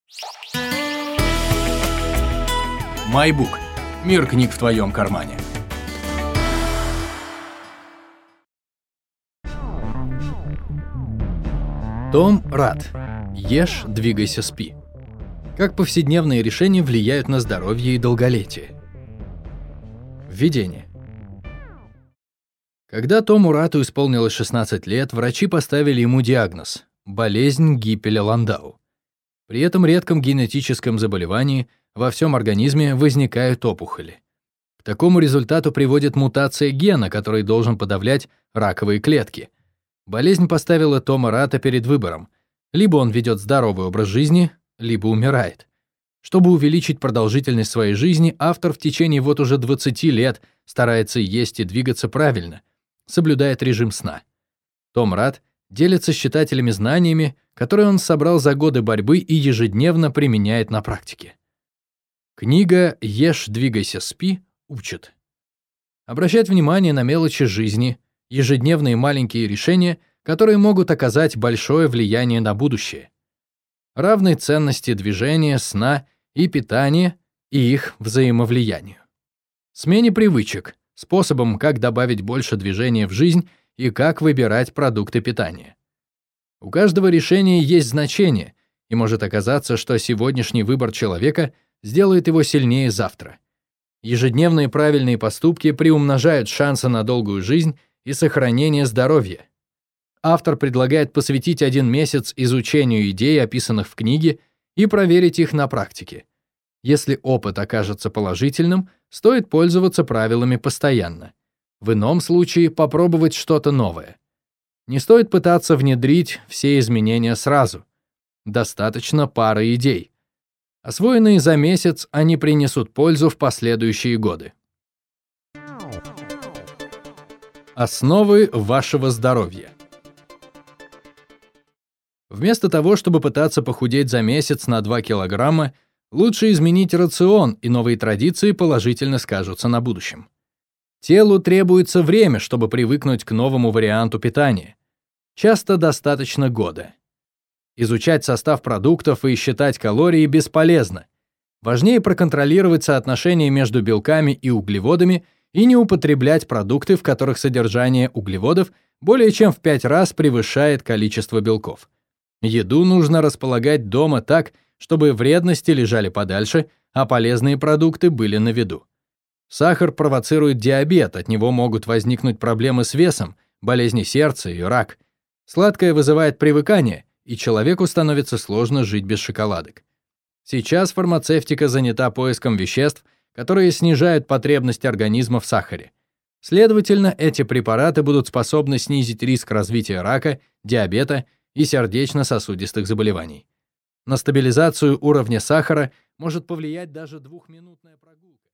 MyBook. Мир книг в твоем кармане. Том Рат. Ешь, двигайся, спи. Как повседневные решения влияют на здоровье и долголетие. Введение. Когда Тому Рату исполнилось 16 лет, врачи поставили ему диагноз – болезнь Гиппеля-Ландау. При этом редком генетическом заболевании во всем организме возникают опухоли. К такому результату приводит мутация гена, который должен подавлять раковые клетки. Болезнь поставила Тома Рата перед выбором. Либо он ведет здоровый образ жизни, либо умирает. Чтобы увеличить продолжительность своей жизни, автор в течение вот уже 20 лет старается есть и двигаться правильно, соблюдает режим сна. Том Рат делится с читателями знаниями, которые он собрал за годы борьбы и ежедневно применяет на практике. Книга «Ешь, двигайся, спи» учит. Обращать внимание на мелочи жизни, ежедневные маленькие решения, которые могут оказать большое влияние на будущее. Равной ценности движения, сна и питания и их взаимовлиянию. Смене привычек, способом, как добавить больше движения в жизнь и как выбирать продукты питания. У каждого решения есть значение, и может оказаться, что сегодняшний выбор человека сделает его сильнее завтра. Ежедневные правильные поступки приумножают шансы на долгую жизнь и сохранение здоровья. Автор предлагает посвятить 1 месяц изучению идей, описанных в книге, и проверить их на практике. Если опыт окажется положительным, стоит пользоваться правилами постоянно. В ином случае попробовать что-то новое. Не стоит пытаться внедрить все изменения сразу. Достаточно пары идей. Освоенные за месяц, они принесут пользу в последующие годы. Основы вашего здоровья. Вместо того, чтобы пытаться похудеть за месяц на 2 килограмма, лучше изменить рацион, и новые традиции положительно скажутся на будущем. Телу требуется время, чтобы привыкнуть к новому варианту питания. Часто достаточно года. Изучать состав продуктов и считать калории бесполезно. Важнее проконтролировать соотношение между белками и углеводами и не употреблять продукты, в которых содержание углеводов более чем в 5 раз превышает количество белков. Еду нужно располагать дома так, чтобы вредности лежали подальше, а полезные продукты были на виду. Сахар провоцирует диабет, от него могут возникнуть проблемы с весом, болезни сердца и рак. Сладкое вызывает привыкание, и человеку становится сложно жить без шоколадок. Сейчас фармацевтика занята поиском веществ, которые снижают потребность организма в сахаре. Следовательно, эти препараты будут способны снизить риск развития рака, диабета и сердечно-сосудистых заболеваний. На стабилизацию уровня сахара может повлиять даже 2-минутная прогулка.